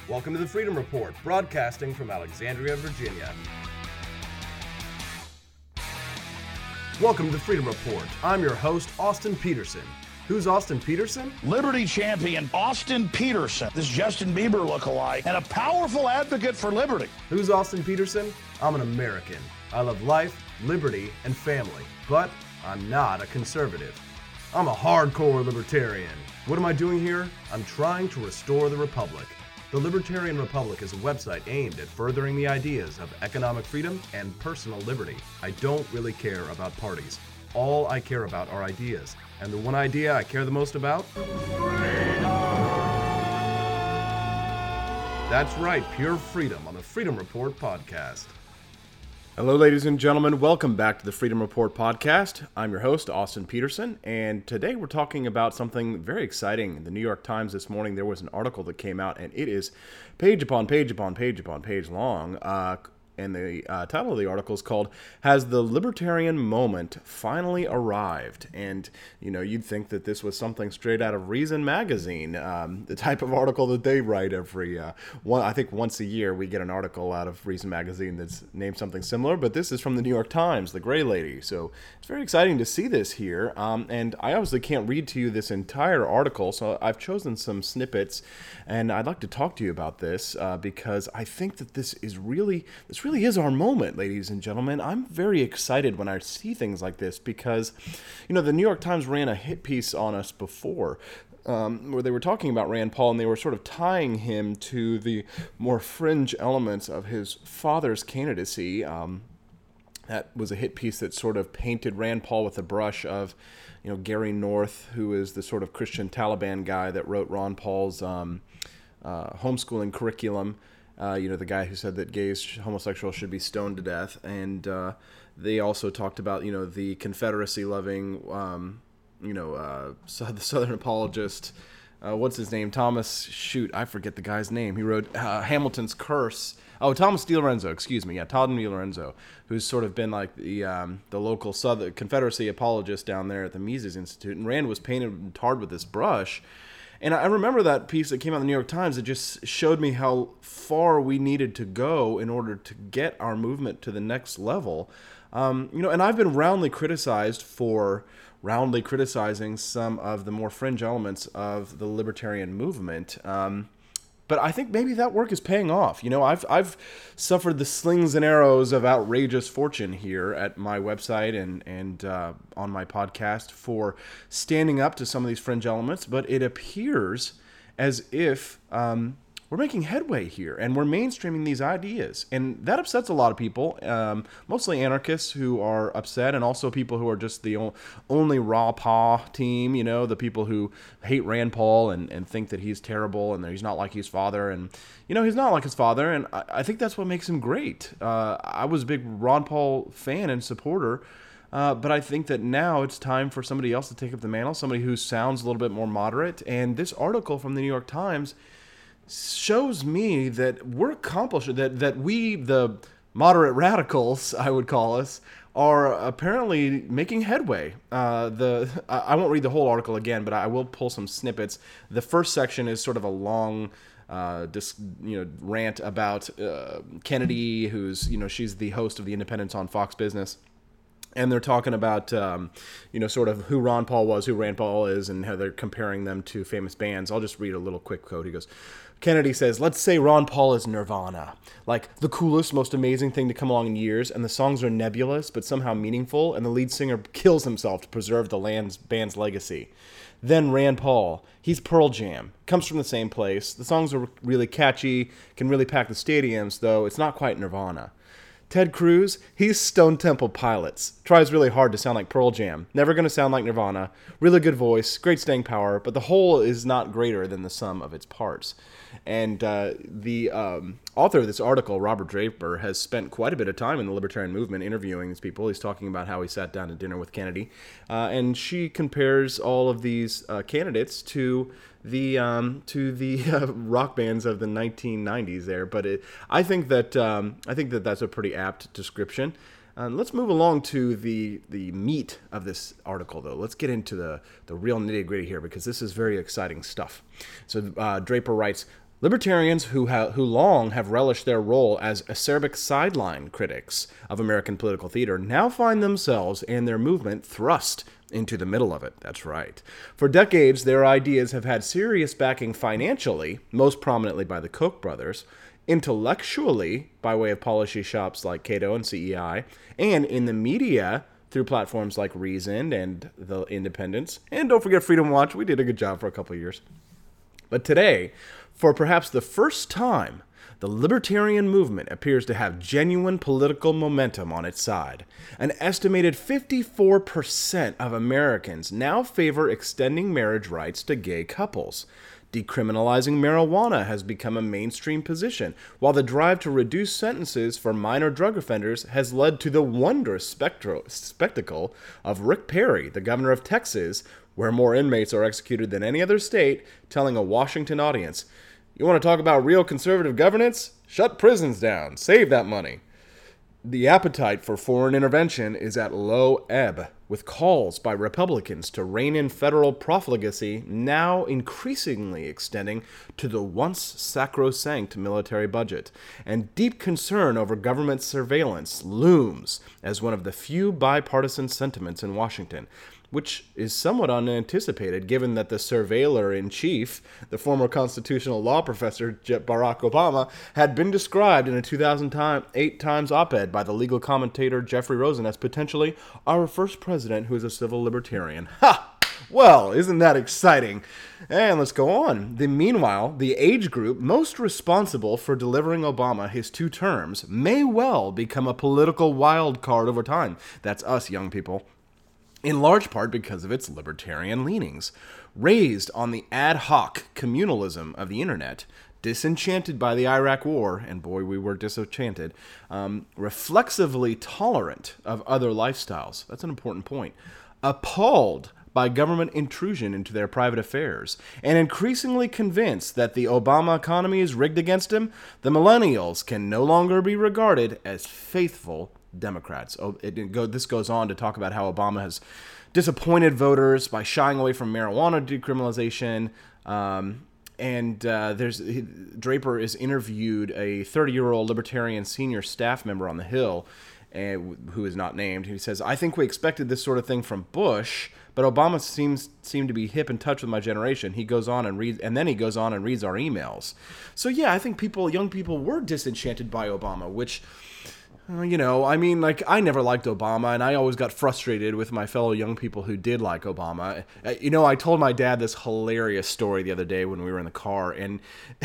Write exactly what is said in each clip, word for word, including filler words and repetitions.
Welcome to the Freedom Report, broadcasting from Alexandria, Virginia. Welcome to the Freedom Report. I'm your host, Austin Peterson. Who's Austin Peterson? Liberty champion Austin Peterson, this Justin Bieber lookalike, and a powerful advocate for liberty. Who's Austin Peterson? I'm an American. I love life, liberty, and family, but I'm not a conservative. I'm a hardcore libertarian. What am I doing here? I'm trying to restore the Republic. The Libertarian Republic is a website aimed at furthering the ideas of economic freedom and personal liberty. I don't really care about parties. All I care about are ideas. And the one idea I care the most about? That's right, pure freedom on the Freedom Report podcast. Hello, ladies and gentlemen. Welcome back to the Freedom Report podcast. I'm your host, Austin Peterson, and today we're talking about something very exciting. In the New York Times this morning, there was an article that came out, and it is page upon page upon page upon page long. Uh, and the uh, title of the article is called, Has the Libertarian Moment Finally Arrived? And, you know, you'd think that this was something straight out of Reason Magazine, um, the type of article that they write every, uh, one, I think once a year we get an article out of Reason Magazine that's named something similar, but this is from the New York Times, the Gray Lady. So it's very exciting to see this here, um, and I obviously can't read to you this entire article, so I've chosen some snippets, and I'd like to talk to you about this uh, because I think that this is really, this really really is our moment, ladies and gentlemen. I'm very excited when I see things like this because, you know, the New York Times ran a hit piece on us before um, where they were talking about Rand Paul, and they were sort of tying him to the more fringe elements of his father's candidacy. Um, that was a hit piece that sort of painted Rand Paul with a brush of, you know, Gary North, who is the sort of Christian Taliban guy that wrote Ron Paul's um, uh, homeschooling curriculum. Uh, you know, the guy who said that gays, homosexuals should be stoned to death. And uh, they also talked about, you know, the Confederacy-loving, um, you know, uh, so the Southern apologist, uh, what's his name? Thomas, shoot, I forget the guy's name. He wrote uh, Hamilton's Curse. Oh, Thomas DiLorenzo, excuse me. Yeah, Todd DiLorenzo, who's sort of been like the um, the local Southern Confederacy apologist down there at the Mises Institute. And Rand was painted and tarred with this brush. And I remember that piece that came out in the New York Times. It just showed me how far we needed to go in order to get our movement to the next level. Um, you know, and I've been roundly criticized for roundly criticizing some of the more fringe elements of the libertarian movement. Um, But I think maybe that work is paying off. You know, I've I've suffered the slings and arrows of outrageous fortune here at my website and and uh, on my podcast for standing up to some of these fringe elements. But it appears as if um, we're making headway here and we're mainstreaming these ideas, and that upsets a lot of people, um, mostly anarchists who are upset, and also people who are just the o- only raw paw team. You know, the people who hate Rand Paul and, and think that he's terrible and that he's not like his father, and you know he's not like his father, and I, I think that's what makes him great. Uh, I was a big Ron Paul fan and supporter. Uh, but I think that now it's time for somebody else to take up the mantle, somebody who sounds a little bit more moderate. And this article from the New York Times shows me that we're accomplishing, that, that we, the moderate radicals, I would call us, are apparently making headway. Uh, the I won't read the whole article again, but I will pull some snippets. The first section is sort of a long uh, dis, you know, rant about uh, Kennedy, who's, you know, she's the host of The Independents on Fox Business. And they're talking about, um, you know, sort of who Ron Paul was, who Rand Paul is, and how they're comparing them to famous bands. I'll just read a little quick quote. He goes, Kennedy says, let's say Ron Paul is Nirvana, like the coolest, most amazing thing to come along in years, and the songs are nebulous but somehow meaningful, and the lead singer kills himself to preserve the land's, band's legacy. Then Rand Paul, he's Pearl Jam, comes from the same place. The songs are really catchy, can really pack the stadiums, though it's not quite Nirvana. Ted Cruz, he's Stone Temple Pilots. Tries really hard to sound like Pearl Jam. Never going to sound like Nirvana. Really good voice, great staying power, but the whole is not greater than the sum of its parts. And uh, the um, author of this article, Robert Draper, has spent quite a bit of time in the libertarian movement interviewing these people. He's talking about how he sat down to dinner with Kennedy. Uh, and she compares all of these uh, candidates to the um, to the uh, rock bands of the nineteen nineties there. But it, I think that um, I think that that's a pretty apt description. Um, let's move along to the the meat of this article, though. Let's get into the, the real nitty-gritty here, because this is very exciting stuff. So uh, Draper writes, Libertarians who, ha- who long have relished their role as acerbic sideline critics of American political theater now find themselves and their movement thrust into the middle of it. That's right. For decades, their ideas have had serious backing financially, most prominently by the Koch brothers, intellectually by way of policy shops like Cato and C E I, and in the media through platforms like Reason and The Independents. And don't forget Freedom Watch. We did a good job for a couple of years. But today, for perhaps the first time, the libertarian movement appears to have genuine political momentum on its side. An estimated fifty-four percent of Americans now favor extending marriage rights to gay couples. Decriminalizing marijuana has become a mainstream position, while the drive to reduce sentences for minor drug offenders has led to the wondrous spectro- spectacle of Rick Perry, the governor of Texas, where more inmates are executed than any other state, telling a Washington audience, "You want to talk about real conservative governance? Shut prisons down. Save that money." The appetite for foreign intervention is at low ebb, with calls by Republicans to rein in federal profligacy now increasingly extending to the once sacrosanct military budget, and deep concern over government surveillance looms as one of the few bipartisan sentiments in Washington, which is somewhat unanticipated given that the surveiller-in-chief, the former constitutional law professor Barack Obama, had been described in a two thousand eight Times op-ed by the legal commentator Jeffrey Rosen as potentially our first president who is a civil libertarian. Ha! Well, isn't that exciting? And let's go on. The, meanwhile, the age group most responsible for delivering Obama his two terms may well become a political wild card over time. That's us, young people. In large part because of its libertarian leanings. Raised on the ad hoc communalism of the internet, disenchanted by the Iraq War, and boy, we were disenchanted, um, reflexively tolerant of other lifestyles, that's an important point, appalled by government intrusion into their private affairs, and increasingly convinced that the Obama economy is rigged against him, the millennials can no longer be regarded as faithful Democrats. Oh, it, it go, this goes on to talk about how Obama has disappointed voters by shying away from marijuana decriminalization. Um, and uh, there's he, Draper is interviewed a thirty-year-old libertarian senior staff member on the Hill, uh, who is not named. He says, "I think we expected this sort of thing from Bush, but Obama seems seemed to be hip and touch with my generation." He goes on and reads, and then he goes on and reads our emails. So yeah, I think people, young people, were disenchanted by Obama, which. Uh, you know, I mean, like, I never liked Obama, and I always got frustrated with my fellow young people who did like Obama. Uh, you know, I told my dad this hilarious story the other day when we were in the car, and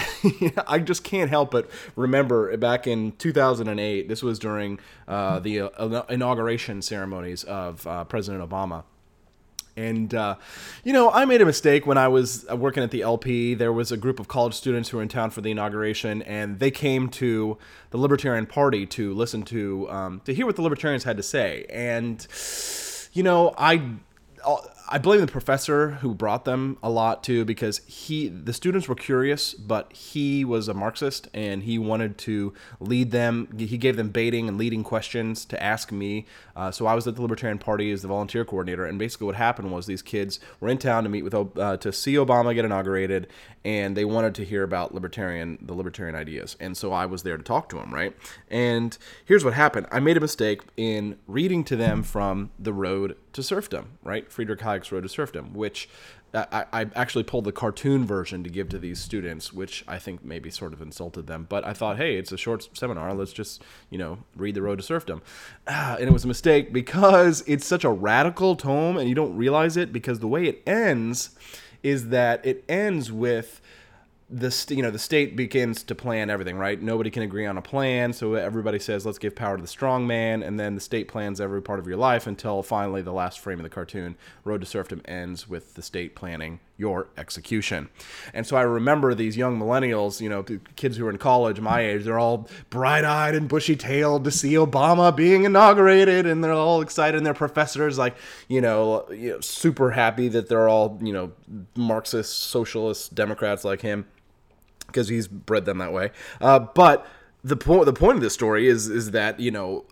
I just can't help but remember back in two thousand eight, this was during uh, the uh, inauguration ceremonies of uh, President Obama. And, uh, you know, I made a mistake when I was working at the L P. There was a group of college students who were in town for the inauguration, and they came to the Libertarian Party to listen to, um, to hear what the Libertarians had to say. And, you know, I... I blame the professor who brought them a lot too, because he, the students were curious, but he was a Marxist and he wanted to lead them. He gave them baiting and leading questions to ask me. Uh, so I was at the Libertarian Party as the volunteer coordinator, and basically what happened was these kids were in town to meet with uh, to see Obama get inaugurated, and they wanted to hear about libertarian the libertarian ideas. And so I was there to talk to them, right? And here's what happened: I made a mistake in reading to them from The Road to Serfdom, right? Friedrich Hayek's Road to Serfdom, which I, I actually pulled the cartoon version to give to these students, which I think maybe sort of insulted them. But I thought, hey, it's a short seminar. Let's just, you know, read The Road to Serfdom. Ah, and it was a mistake because it's such a radical tome, and you don't realize it because the way it ends is that it ends with the st- you know the state begins to plan everything, right? Nobody can agree on a plan, so everybody says, let's give power to the strong man, and then the state plans every part of your life until finally the last frame of the cartoon, Road to Serfdom, ends with the state planning your execution. And so I remember these young millennials, you know, kids who are in college, my age, they're all bright-eyed and bushy-tailed to see Obama being inaugurated, and they're all excited, and their professors, like, you know, you know super happy that they're all, you know, Marxist, socialist, Democrats like him, because he's bred them that way. Uh, but the point the point of this story is is that, you know,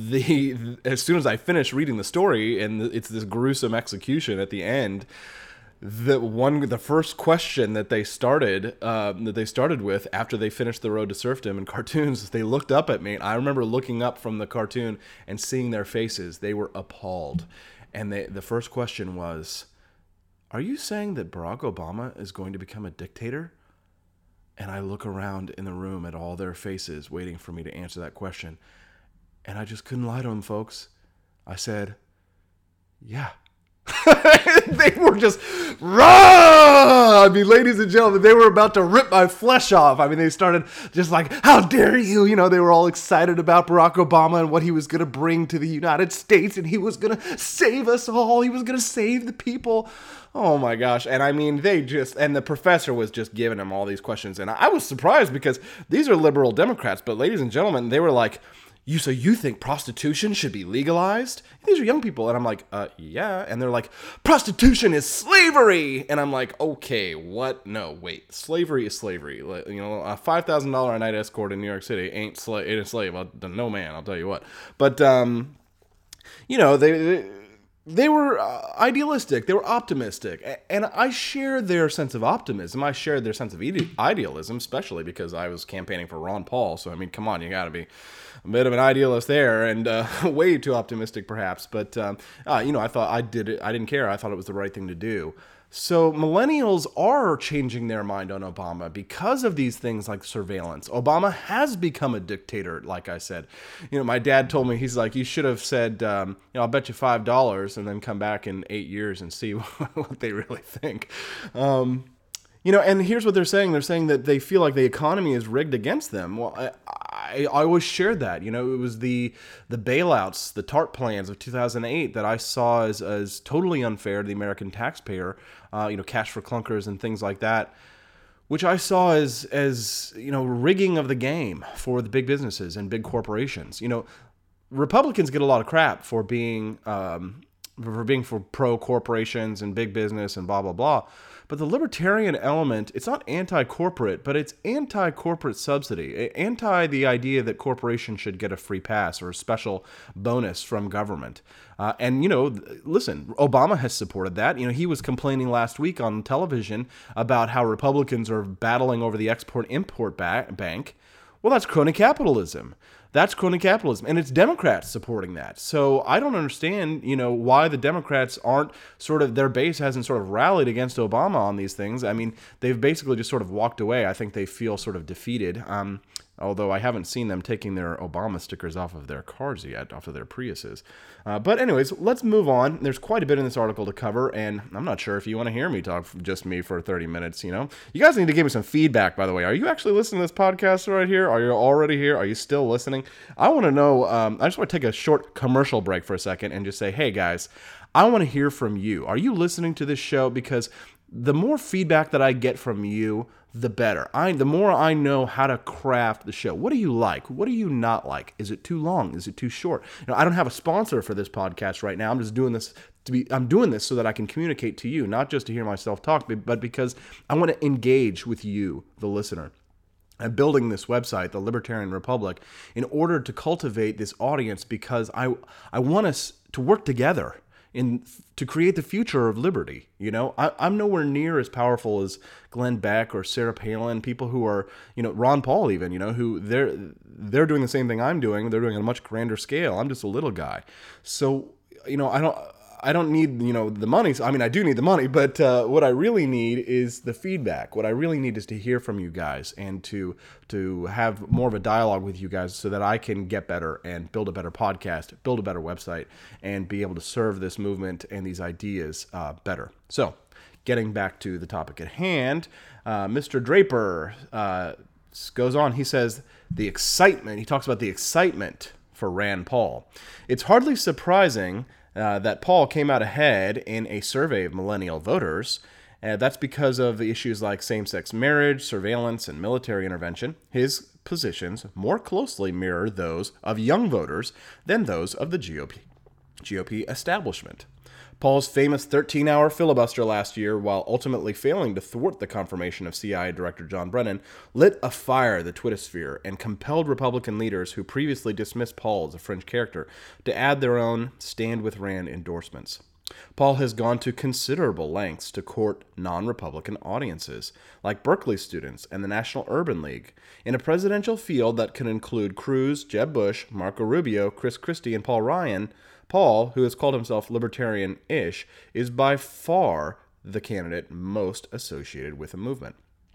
the as soon as I finish reading the story and it's this gruesome execution at the end, the one, the first question that they started, uh, that they started with after they finished The Road to Serfdom and cartoons, they looked up at me. And I remember looking up from the cartoon and seeing their faces. They were appalled. And they, the first question was, "Are you saying that Barack Obama is going to become a dictator?" And I look around in the room at all their faces waiting for me to answer that question. And I just couldn't lie to them, folks. I said, yeah. They were just, rah! I mean, ladies and gentlemen, they were about to rip my flesh off. I mean, they started just like, how dare you? You know, they were all excited about Barack Obama and what he was going to bring to the United States. And he was going to save us all. He was going to save the people. Oh my gosh. And I mean, they just, and the professor was just giving them all these questions. And I was surprised because these are liberal Democrats. But ladies and gentlemen, they were like, You so you think prostitution should be legalized? These are young people. And I'm like, uh, yeah. And they're like, prostitution is slavery. And I'm like, okay, what? No, wait. Slavery is slavery. You know, a five thousand dollars a night escort in New York City ain't, sla- ain't a slave. I'll, no man, I'll tell you what. But, um, you know, they... they They were uh, idealistic. They were optimistic. And I share their sense of optimism. I shared their sense of ide- idealism, especially because I was campaigning for Ron Paul. So, I mean, come on, you got to be a bit of an idealist there, and uh, way too optimistic, perhaps. But, um, uh, you know, I thought I did it. I didn't care. I thought it was the right thing to do. So millennials are changing their mind on Obama because of these things like surveillance. Obama has become a dictator, like I said. You know, my dad told me, he's like, you should have said, um, you know, I'll bet you five dollars and then come back in eight years and see what they really think. Um, you know, and here's what they're saying. They're saying that they feel like the economy is rigged against them. Well, I, I, I always shared that. You know, it was the the bailouts, the TARP plans of two thousand eight that I saw as, as totally unfair to the American taxpayer, uh, you know, cash for clunkers and things like that, which I saw as, as, you know, rigging of the game for the big businesses and big corporations. You know, Republicans get a lot of crap for being, um, for being for pro-corporations and big business and blah, blah, blah. But the libertarian element, it's not anti-corporate, but it's anti-corporate subsidy, anti the idea that corporations should get a free pass or a special bonus from government. Uh, and, you know, listen, Obama has supported that. You know, he was complaining last week on television about how Republicans are battling over the Export-Import ba- Bank. Well, that's crony capitalism. That's crony capitalism, and it's Democrats supporting that. So I don't understand, you know, why the Democrats aren't sort of, their base hasn't sort of rallied against Obama on these things. I mean, they've basically just sort of walked away. I think they feel sort of defeated, um, although I haven't seen them taking their Obama stickers off of their cars yet, off of their Priuses. Uh, but anyways, let's move on. There's quite a bit in this article to cover, and I'm not sure if you want to hear me talk, just me for thirty minutes, you know. You guys need to give me some feedback, by the way. Are you actually listening to this podcast right here? Are you already here? Are you still listening? I want to know, um, I just want to take a short commercial break for a second and just say, hey guys, I want to hear from you. Are you listening to this show? Because the more feedback that I get from you, the better. I, the more I know how to craft the show. What do you like? What do you not like? Is it too long? Is it too short? You know, I don't have a sponsor for this podcast right now. I'm just doing this to be, I'm doing this so that I can communicate to you, not just to hear myself talk, but because I want to engage with you, the listener. I'm building this website, the Libertarian Republic, in order to cultivate this audience because I I want us to work together in to create the future of liberty. You know, I, I'm nowhere near as powerful as Glenn Beck or Sarah Palin, people who are, you know, Ron Paul even, you know, who they're they're doing the same thing I'm doing. They're doing it on a much grander scale. I'm just a little guy. So, you know, I don't... I don't need, you know, the money. I mean, I do need the money, but uh, what I really need is the feedback. What I really need is to hear from you guys and to to have more of a dialogue with you guys so that I can get better and build a better podcast, build a better website, and be able to serve this movement and these ideas uh, better. So, getting back to the topic at hand, uh, Mister Draper uh, goes on. He says, the excitement, he talks about the excitement for Rand Paul. It's hardly surprising Uh, that Paul came out ahead in a survey of millennial voters. Uh, that's because of the issues like same-sex marriage, surveillance, and military intervention. His positions more closely mirror those of young voters than those of the G O P, G O P establishment. Paul's famous thirteen-hour filibuster last year, while ultimately failing to thwart the confirmation of C I A Director John Brennan, lit afire the Twittersphere and compelled Republican leaders who previously dismissed Paul as a fringe character to add their own Stand with Rand endorsements. Paul has gone to considerable lengths to court non-Republican audiences, like Berkeley students and the National Urban League, in a presidential field that can include Cruz, Jeb Bush, Marco Rubio, Chris Christie, and Paul Ryan. Paul, who has called himself libertarian-ish, is by far the candidate most associated with the movement.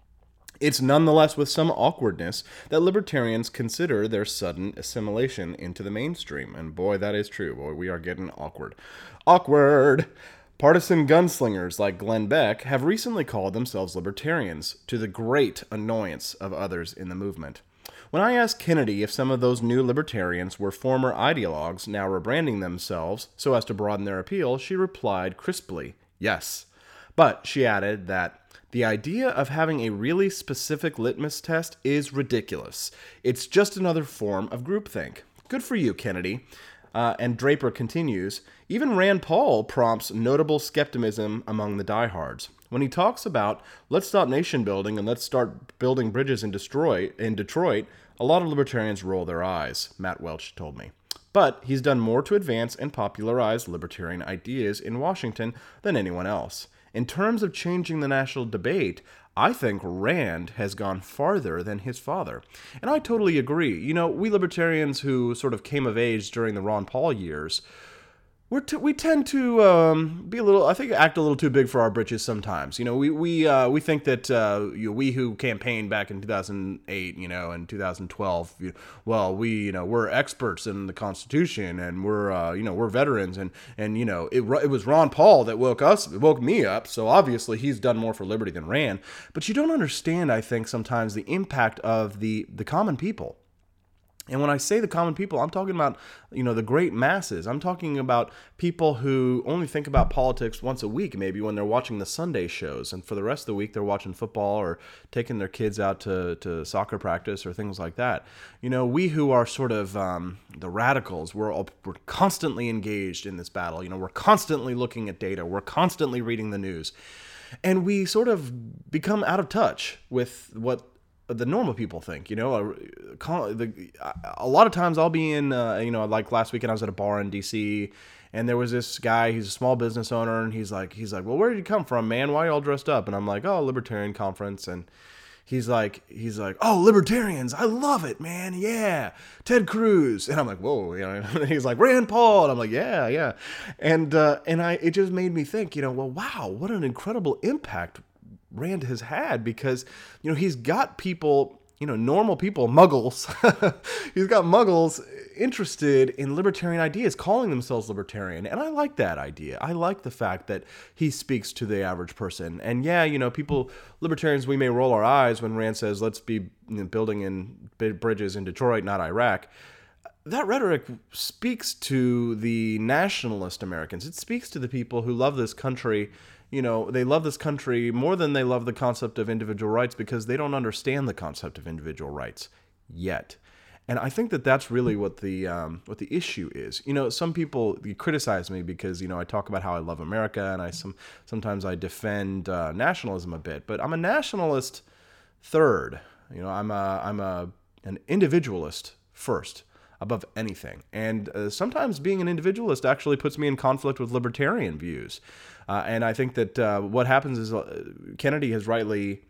It's nonetheless with some awkwardness that libertarians consider their sudden assimilation into the mainstream. And boy, that is true. Boy, we are getting awkward. Awkward! Partisan gunslingers like Glenn Beck have recently called themselves libertarians, to the great annoyance of others in the movement. When I asked Kennedy if some of those new libertarians were former ideologues now rebranding themselves so as to broaden their appeal, she replied crisply, yes. But she added that the idea of having a really specific litmus test is ridiculous. It's just another form of groupthink. Good for you, Kennedy. Uh, and Draper continues, even Rand Paul prompts notable skepticism among the diehards. When he talks about, let's stop nation building and let's start building bridges in Detroit, in Detroit, a lot of libertarians roll their eyes, Matt Welch told me. But he's done more to advance and popularize libertarian ideas in Washington than anyone else. In terms of changing the national debate, I think Rand has gone farther than his father. And I totally agree. You know, we libertarians who sort of came of age during the Ron Paul years, we're t- we tend to um, be a little, I think, act a little too big for our britches sometimes. You know, we we uh, we think that uh, you know, we who campaigned back in two thousand eight, you know, and two thousand twelve, you, well, we you know we're experts in the Constitution, and we're uh, you know we're veterans, and and you know it it was Ron Paul that woke us woke me up, so obviously he's done more for liberty than Rand. But you don't understand, I think, sometimes the impact of the the common people. And when I say the common people, I'm talking about, you know, the great masses. I'm talking about people who only think about politics once a week, maybe when they're watching the Sunday shows. And for the rest of the week, they're watching football or taking their kids out to, to soccer practice or things like that. You know, we who are sort of um, the radicals, we're, all, we're constantly engaged in this battle. You know, we're constantly looking at data. We're constantly reading the news. And we sort of become out of touch with what the normal people think, you know. A lot of times I'll be in, uh, you know, like last weekend I was at a bar in D C, and there was this guy, he's a small business owner, and he's like, he's like, well, where did you come from, man? Why are you all dressed up? And I'm like, oh, libertarian conference. And he's like, he's like, oh, libertarians, I love it, man, yeah, Ted Cruz. And I'm like, whoa, you know. He's like, Rand Paul. And I'm like, yeah, yeah. And uh, and I, it just made me think, you know, well, wow, what an incredible impact Rand has had, because, you know, he's got people, you know, normal people, muggles, he's got muggles interested in libertarian ideas, calling themselves libertarian. And I like that idea. I like the fact that he speaks to the average person. And yeah, you know, people, libertarians, we may roll our eyes when Rand says, let's be, you know, building in bridges in Detroit, not Iraq. That rhetoric speaks to the nationalist Americans. It speaks to the people who love this country. You know, they love this country more than they love the concept of individual rights, because they don't understand the concept of individual rights yet. And I think that that's really what the um, what the issue is. You know, some people criticize me because, you know, I talk about how I love America, and I some sometimes I defend uh, nationalism a bit, but I'm a nationalist third. You know, I'm a I'm a an individualist first, above anything. And uh, sometimes being an individualist actually puts me in conflict with libertarian views. Uh, and I think that uh, what happens is uh, Kennedy has rightly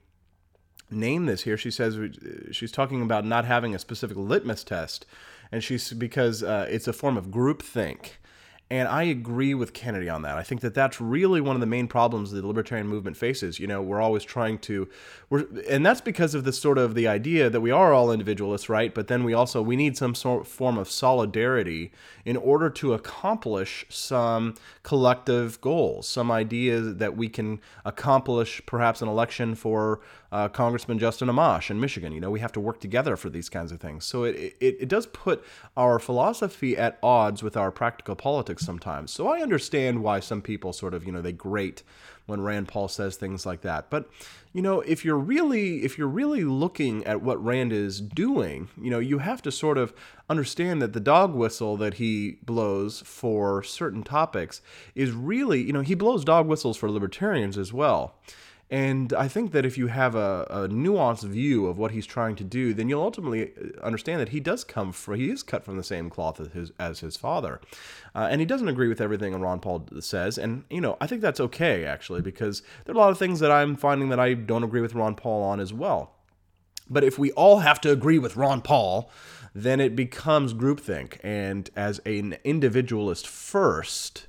named this here. She says she's talking about not having a specific litmus test, and she's because uh, it's a form of groupthink. And I agree with Kennedy on that. I think that that's really one of the main problems the libertarian movement faces. You know, we're always trying to, we're, and that's because of this sort of the idea that we are all individualists, right? But then we also, we need some sort form of solidarity in order to accomplish some collective goals, some ideas that we can accomplish, perhaps an election for uh, Congressman Justin Amash in Michigan. You know, we have to work together for these kinds of things. So it, it, it does put our philosophy at odds with our practical politics sometimes. So I understand why some people sort of, you know, they grate when Rand Paul says things like that. But, you know, if you're really, if you're really looking at what Rand is doing, you know, you have to sort of understand that the dog whistle that he blows for certain topics is really, you know, he blows dog whistles for libertarians as well. And I think that if you have a, a nuanced view of what he's trying to do, then you'll ultimately understand that he does come from, he is cut from the same cloth as his, as his father. Uh, and he doesn't agree with everything Ron Paul says. And, you know, I think that's okay, actually, because there are a lot of things that I'm finding that I don't agree with Ron Paul on as well. But if we all have to agree with Ron Paul, then it becomes groupthink. And as an individualist first,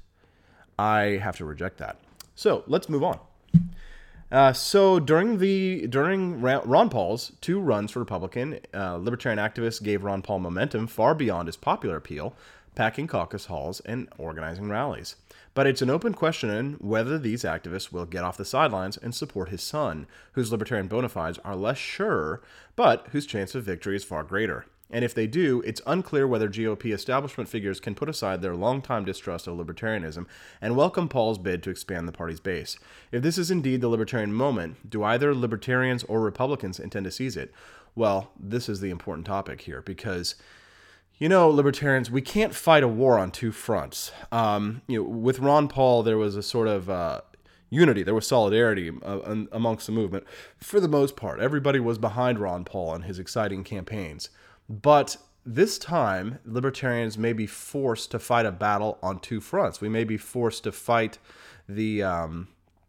I have to reject that. So let's move on. Uh, so during the during Ron Paul's two runs for Republican, uh, libertarian activists gave Ron Paul momentum far beyond his popular appeal, packing caucus halls and organizing rallies. But it's an open question whether these activists will get off the sidelines and support his son, whose libertarian bona fides are less sure, but whose chance of victory is far greater. And if they do, it's unclear whether G O P establishment figures can put aside their longtime distrust of libertarianism and welcome Paul's bid to expand the party's base. If this is indeed the libertarian moment, do either libertarians or Republicans intend to seize it? Well, this is the important topic here because, you know, libertarians, we can't fight a war on two fronts. Um, you know, with Ron Paul, there was a sort of uh, unity. There was solidarity uh, amongst the movement. For the most part, everybody was behind Ron Paul and his exciting campaigns. But this time, libertarians may be forced to fight a battle on two fronts. We may be forced to fight the um,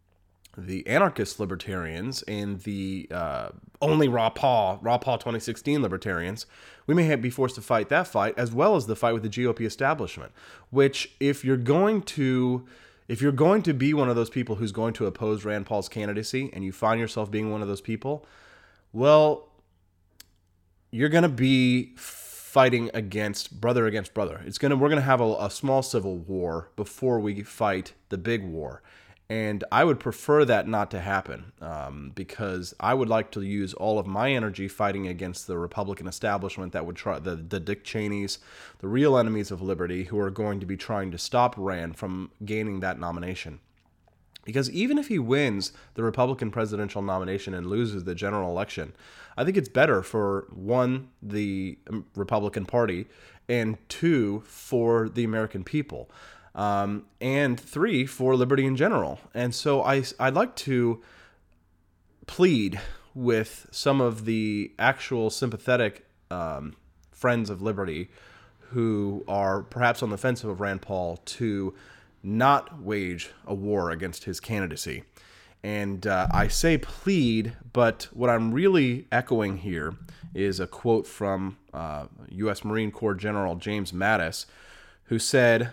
the anarchist libertarians and the uh, only Raw Paul, Raw Paul twenty sixteen libertarians. We may have, be forced to fight that fight as well as the fight with the G O P establishment. Which, if you're going to, if you're going to be one of those people who's going to oppose Rand Paul's candidacy, and you find yourself being one of those people, well, you're going to be fighting against brother against brother. It's going to we're going to have a, a small civil war before we fight the big war. And I would prefer that not to happen um, because I would like to use all of my energy fighting against the Republican establishment that would try, the, the Dick Cheneys, the real enemies of liberty, who are going to be trying to stop Rand from gaining that nomination. Because even if he wins the Republican presidential nomination and loses the general election, I think it's better for, one, the Republican Party, and two, for the American people, um, and three, for liberty in general. And so I, I'd like to plead with some of the actual sympathetic um, friends of liberty who are perhaps on the fence of Rand Paul to not wage a war against his candidacy. And uh, I say plead, but what I'm really echoing here is a quote from uh, U S Marine Corps General James Mattis, who said,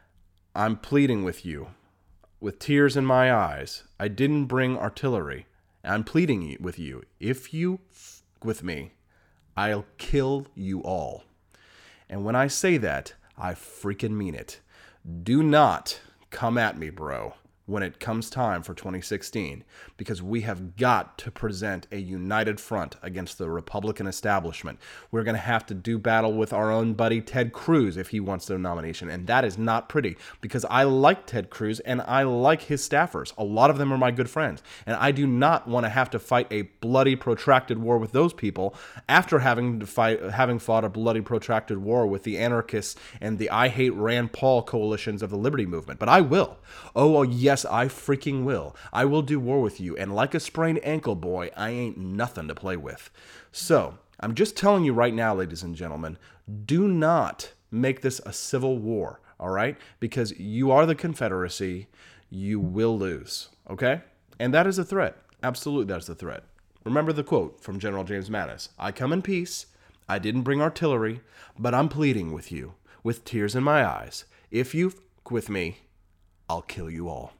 "I'm pleading with you, with tears in my eyes. I didn't bring artillery. I'm pleading with you. If you f- with me, I'll kill you all." And when I say that, I freaking mean it. Do not come at me, bro, when it comes time for twenty sixteen, because we have got to present a united front against the Republican establishment. We're going to have to do battle with our own buddy Ted Cruz if he wants the nomination, and that is not pretty, because I like Ted Cruz and I like his staffers. A lot of them are my good friends, and I do not want to have to fight a bloody, protracted war with those people after having to fight, having fought a bloody, protracted war with the anarchists and the I Hate Rand Paul coalitions of the Liberty Movement. But I will. Oh, oh yes, I freaking will. I will do war with you, and like a sprained ankle, boy, I ain't nothing to play with. So, I'm just telling you right now, ladies and gentlemen, do not make this a civil war, all right? Because you are the Confederacy, you will lose, okay? And that is a threat. Absolutely, that's a threat. Remember the quote from General James Mattis: "I come in peace, I didn't bring artillery, but I'm pleading with you, with tears in my eyes. If you f*** with me, I'll kill you all."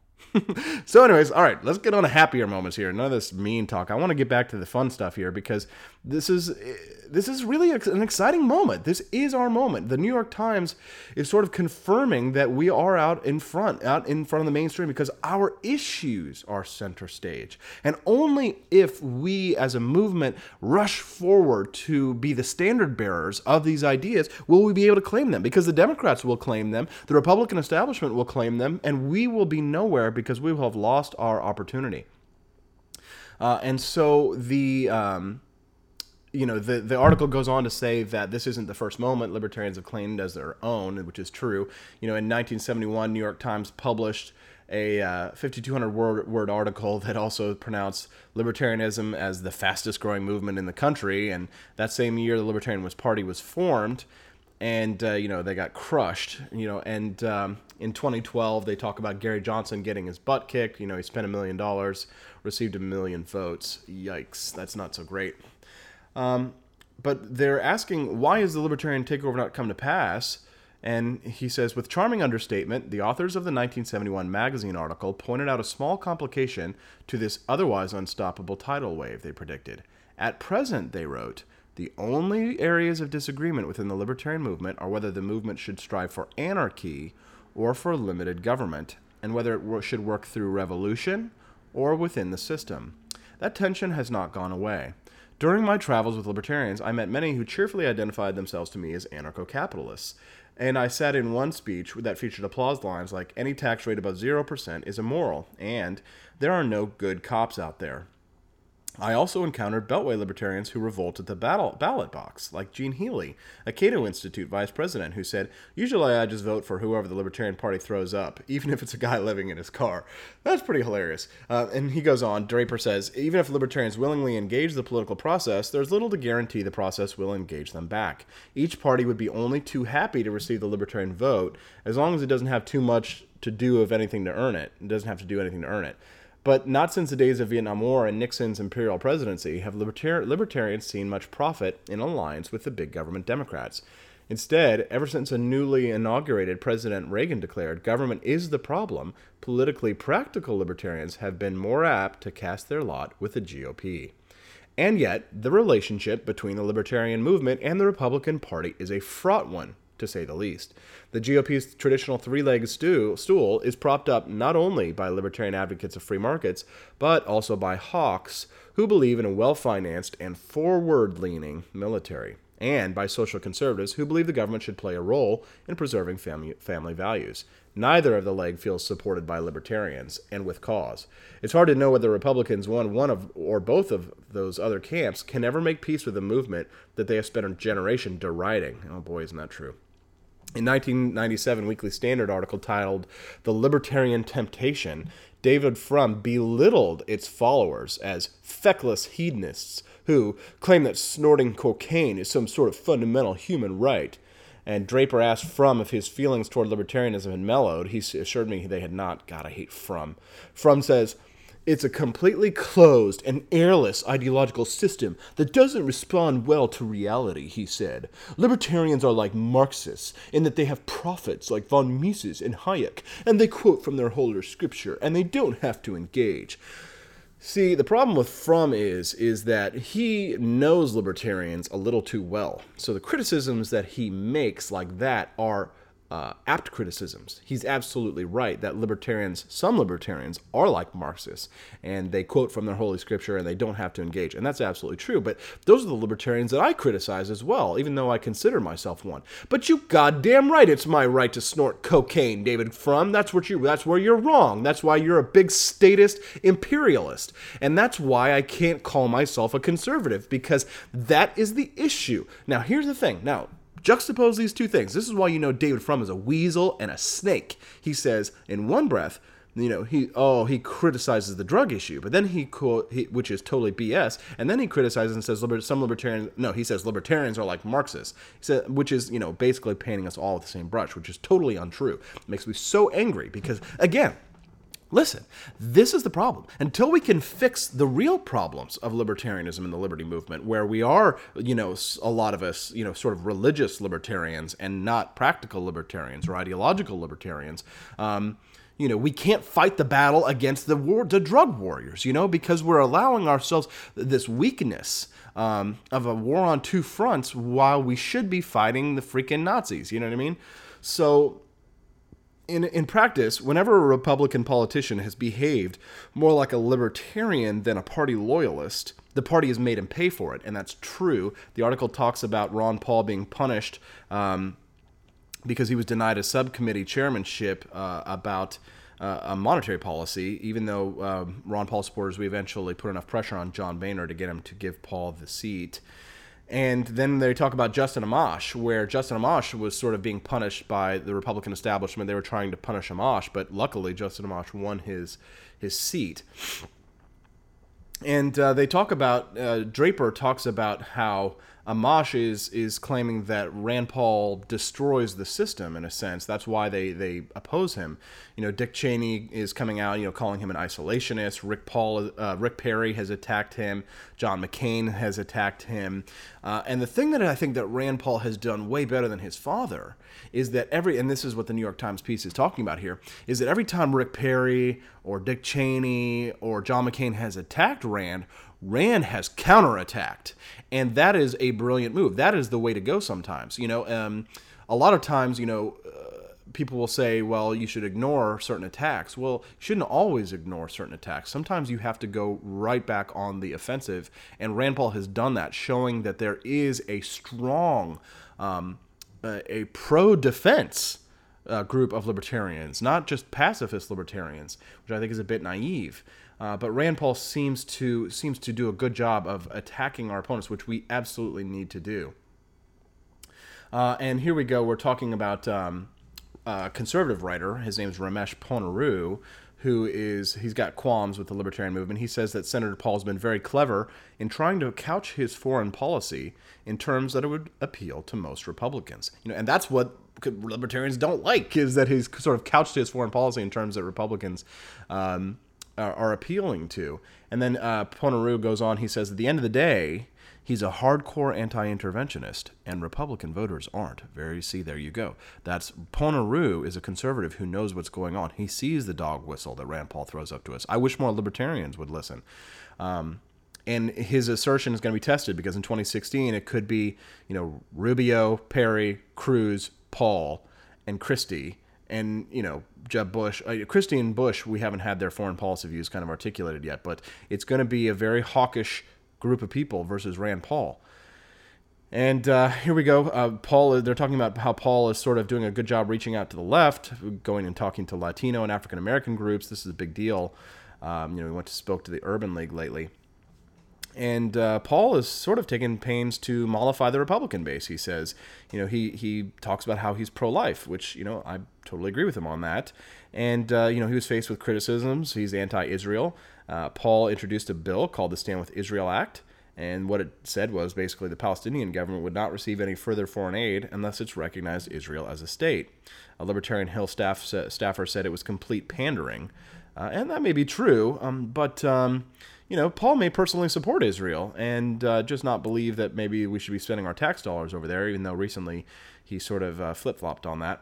So anyways, all right, let's get on to happier moments here. None of this mean talk. I want to get back to the fun stuff here because this is this is really an exciting moment. This is our moment. The New York Times is sort of confirming that we are out in front, out in front of the mainstream because our issues are center stage. And only if we as a movement rush forward to be the standard bearers of these ideas will we be able to claim them, because the Democrats will claim them, the Republican establishment will claim them, and we will be nowhere because we will have lost our opportunity. Uh, and so the, um, you know, the, the article goes on to say that this isn't the first moment libertarians have claimed as their own, which is true. You know, in nineteen seventy-one, New York Times published a uh, fifty-two hundred word, word article that also pronounced libertarianism as the fastest growing movement in the country. And that same year, the Libertarian Party was formed, and uh, you know they got crushed. You know, and um, in twenty twelve, they talk about Gary Johnson getting his butt kicked. You know, he spent a million dollars, received a million votes. Yikes, that's not so great. Um, but they're asking, why is the libertarian takeover not come to pass? And he says, with charming understatement, the authors of the nineteen seventy-one magazine article pointed out a small complication to this otherwise unstoppable tidal wave they predicted. At present, they wrote, the only areas of disagreement within the libertarian movement are whether the movement should strive for anarchy or for limited government, and whether it should work through revolution or within the system. That tension has not gone away. During my travels with libertarians, I met many who cheerfully identified themselves to me as anarcho-capitalists. And I sat in one speech that featured applause lines like, any tax rate above zero percent is immoral, and there are no good cops out there. I also encountered Beltway libertarians who revolt at the ballot box, like Gene Healy, a Cato Institute vice president, who said, usually I just vote for whoever the Libertarian Party throws up, even if it's a guy living in his car. That's pretty hilarious. Uh, and he goes on, Draper says, even if libertarians willingly engage the political process, there's little to guarantee the process will engage them back. Each party would be only too happy to receive the libertarian vote, as long as it doesn't have too much to do of anything to earn it. It doesn't have to do anything to earn it. But not since the days of Vietnam War and Nixon's imperial presidency have libertar- libertarians seen much profit in alliance with the big government Democrats. Instead, ever since a newly inaugurated President Reagan declared government is the problem, politically practical libertarians have been more apt to cast their lot with the G O P. And yet, the relationship between the libertarian movement and the Republican Party is a fraught one, to say the least. The G O P's traditional three-legged stool is propped up not only by libertarian advocates of free markets, but also by hawks who believe in a well-financed and forward-leaning military, and by social conservatives who believe the government should play a role in preserving family, family values. Neither of the leg feels supported by libertarians, and with cause. It's hard to know whether Republicans, one, one of or both of those other camps, can ever make peace with a movement that they have spent a generation deriding. Oh boy, isn't that true. In nineteen ninety-seven Weekly Standard article titled The Libertarian Temptation, David Frum belittled its followers as feckless hedonists who claim that snorting cocaine is some sort of fundamental human right. And Draper asked Frum if his feelings toward libertarianism had mellowed. He assured me they had not. God, I hate Frum. Frum says, it's a completely closed and airless ideological system that doesn't respond well to reality, he said. Libertarians are like Marxists in that they have prophets like von Mises and Hayek, and they quote from their holy scripture, and they don't have to engage. See, the problem with Frum is, is that he knows libertarians a little too well. So the criticisms that he makes like that are Uh, apt criticisms. He's absolutely right that libertarians, some libertarians, are like Marxists, and they quote from their holy scripture and they don't have to engage, and that's absolutely true. But those are the libertarians that I criticize as well, even though I consider myself one. But you goddamn right, it's my right to snort cocaine, David Frum. That's what you. That's where you're wrong. That's why you're a big statist imperialist, and that's why I can't call myself a conservative, because that is the issue. Now, here's the thing. Now. Juxtapose these two things. This is why you know David Frum is a weasel and a snake. He says in one breath, you know, he oh he criticizes the drug issue, but then he, quote, he which is totally B S, and then he criticizes and says liber- some libertarians. No, he says libertarians are like Marxists. He said, which is you know basically painting us all with the same brush, which is totally untrue. It makes me so angry because again. Listen, this is the problem. Until we can fix the real problems of libertarianism and the liberty movement, where we are, you know, a lot of us, you know, sort of religious libertarians and not practical libertarians or ideological libertarians, um, you know, we can't fight the battle against the war, the drug warriors, you know, because we're allowing ourselves this weakness um, of a war on two fronts while we should be fighting the freaking Nazis. You know what I mean? So... In in practice, whenever a Republican politician has behaved more like a libertarian than a party loyalist, the party has made him pay for it, and that's true. The article talks about Ron Paul being punished um, because he was denied a subcommittee chairmanship uh, about uh, a monetary policy, even though um, Ron Paul supporters, we eventually put enough pressure on John Boehner to get him to give Paul the seat. And then they talk about Justin Amash, where Justin Amash was sort of being punished by the Republican establishment. They were trying to punish Amash, but luckily Justin Amash won his his seat. And uh, they talk about, uh, Draper talks about how Amash is is claiming that Rand Paul destroys the system in a sense. That's why they, they oppose him. You know, Dick Cheney is coming out, you know, calling him an isolationist. Rick Paul, uh, Rick Perry has attacked him. John McCain has attacked him. Uh, and the thing that I think that Rand Paul has done way better than his father is that every, and this is what the New York Times piece is talking about here, is that every time Rick Perry or Dick Cheney or John McCain has attacked Rand, Rand has counterattacked, and that is a brilliant move. That is the way to go sometimes. You know, um, a lot of times, you know, uh, people will say, well, you should ignore certain attacks. Well, you shouldn't always ignore certain attacks. Sometimes you have to go right back on the offensive, and Rand Paul has done that, showing that there is a strong, um, uh, a pro-defense uh, group of libertarians, not just pacifist libertarians, which I think is a bit naive. Uh, but Rand Paul seems to seems to do a good job of attacking our opponents, which we absolutely need to do. Uh, and here we go. We're talking about um, a conservative writer. His name is Ramesh Ponnuru, who is he's got qualms with the libertarian movement. He says that Senator Paul's been very clever in trying to couch his foreign policy in terms that it would appeal to most Republicans. You know, and that's what libertarians don't like, is that he's sort of couched his foreign policy in terms that Republicans Um, are appealing to. And then uh, Ponnuru goes on, he says, at the end of the day, he's a hardcore anti-interventionist, and Republican voters aren't. Very, see, there you go. That's, Ponnuru is a conservative who knows what's going on. He sees the dog whistle that Rand Paul throws up to us. I wish more libertarians would listen. Um, and his assertion is going to be tested, because in twenty sixteen, it could be, you know, Rubio, Perry, Cruz, Paul, and Christie, and, you know, Jeb Bush, uh, Christie and Bush, we haven't had their foreign policy views kind of articulated yet, but it's going to be a very hawkish group of people versus Rand Paul. And uh, here we go. Uh, Paul, they're talking about how Paul is sort of doing a good job reaching out to the left, going and talking to Latino and African American groups. This is a big deal. Um, you know, we went to spoke to the Urban League lately. And uh, Paul is sort of taking pains to mollify the Republican base. He says, you know, he he talks about how he's pro-life, which, you know, I totally agree with him on that. And, uh, you know, he was faced with criticisms. He's anti-Israel. Uh, Paul introduced a bill called the Stand With Israel Act. And what it said was basically the Palestinian government would not receive any further foreign aid unless it's recognized Israel as a state. A Libertarian Hill staff staffer said it was complete pandering. Uh, and that may be true, um, but... Um, You know, Paul may personally support Israel and uh, just not believe that maybe we should be spending our tax dollars over there, even though recently he sort of uh, flip-flopped on that.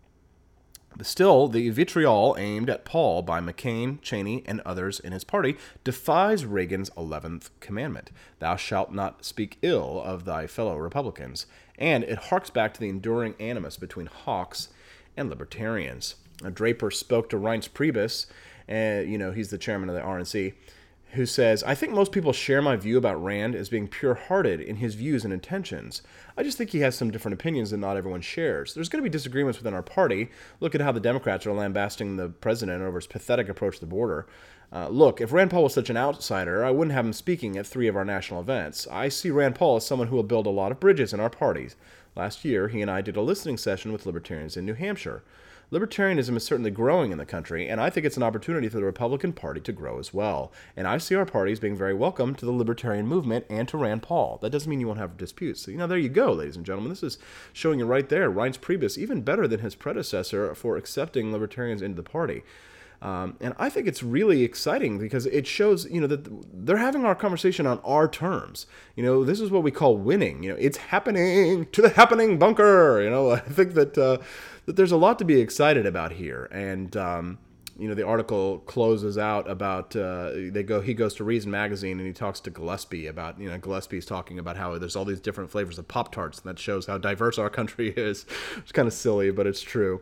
But still, the vitriol aimed at Paul by McCain, Cheney, and others in his party defies Reagan's eleventh commandment, thou shalt not speak ill of thy fellow Republicans, and it harks back to the enduring animus between hawks and libertarians. Uh, Draper spoke to Reince Priebus, and, you know, he's the chairman of the R N C, who says, I think most people share my view about Rand as being pure-hearted in his views and intentions. I just think he has some different opinions that not everyone shares. There's going to be disagreements within our party. Look at how the Democrats are lambasting the president over his pathetic approach to the border. Uh, look, if Rand Paul was such an outsider, I wouldn't have him speaking at three of our national events. I see Rand Paul as someone who will build a lot of bridges in our parties. Last year, he and I did a listening session with libertarians in New Hampshire. Libertarianism is certainly growing in the country, and I think it's an opportunity for the Republican Party to grow as well. And I see our parties being very welcome to the libertarian movement and to Rand Paul. That doesn't mean you won't have disputes. So, you know, there you go, ladies and gentlemen. This is showing you right there. Reince Priebus, even better than his predecessor for accepting libertarians into the party. Um, and I think it's really exciting because it shows, you know, that they're having our conversation on our terms. You know, this is what we call winning. You know, it's happening to the happening bunker. You know, I think that uh, that there's a lot to be excited about here. And, um, you know, the article closes out about, uh, they go, he goes to Reason Magazine and he talks to Gillespie about, you know, Gillespie's talking about how there's all these different flavors of Pop-Tarts, and that shows how diverse our country is. It's kind of silly, but it's true.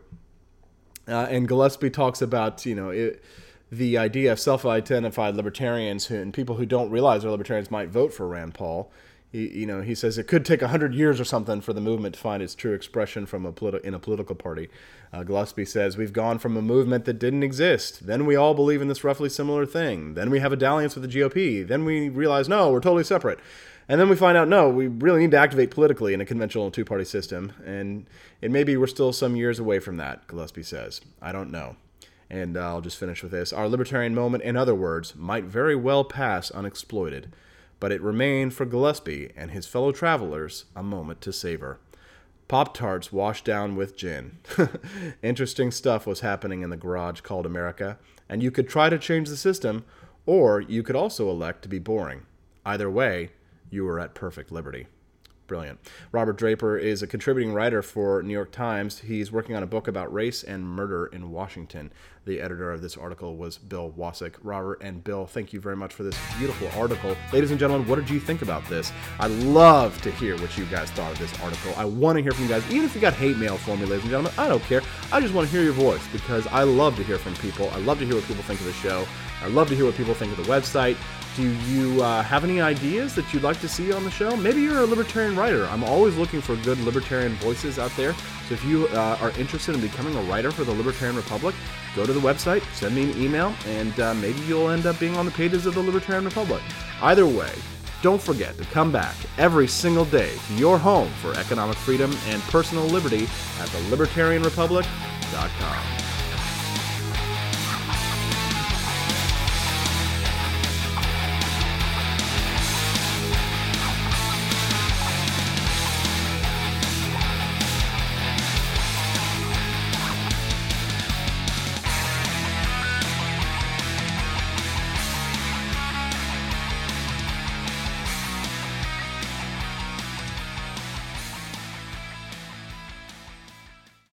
Uh, and Gillespie talks about, you know, it, the idea of self-identified libertarians who, and people who don't realize they're libertarians might vote for Rand Paul. He, you know, he says it could take a hundred years or something for the movement to find its true expression from a politi- in a political party. Uh, Gillespie says, we've gone from a movement that didn't exist. Then we all believe in this roughly similar thing. Then we have a dalliance with the G O P. Then we realize, no, we're totally separate. And then we find out, no, we really need to activate politically in a conventional two-party system. And, and maybe we're still some years away from that, Gillespie says. I don't know. And uh, I'll just finish with this. Our libertarian moment, in other words, might very well pass unexploited. But it remained for Gillespie and his fellow travelers a moment to savor. Pop-Tarts washed down with gin. Interesting stuff was happening in the garage called America. And you could try to change the system, or you could also elect to be boring. Either way, you were at perfect liberty. Brilliant. Robert Draper is a contributing writer for New York Times. He's working on a book about race and murder in Washington. The editor of this article was Bill Wasik. Robert and Bill, thank you very much for this beautiful article. Ladies and gentlemen, what did you think about this? I'd love to hear what you guys thought of this article. I want to hear from you guys. Even if you got hate mail for me, ladies and gentlemen, I don't care. I just want to hear your voice because I love to hear from people. I love to hear what people think of the show. I love to hear what people think of the website. Do you uh, have any ideas that you'd like to see on the show? Maybe you're a libertarian writer. I'm always looking for good libertarian voices out there. So if you uh, are interested in becoming a writer for the Libertarian Republic, go to the website, send me an email, and uh, maybe you'll end up being on the pages of the Libertarian Republic. Either way, don't forget to come back every single day to your home for economic freedom and personal liberty at the libertarian republic dot com.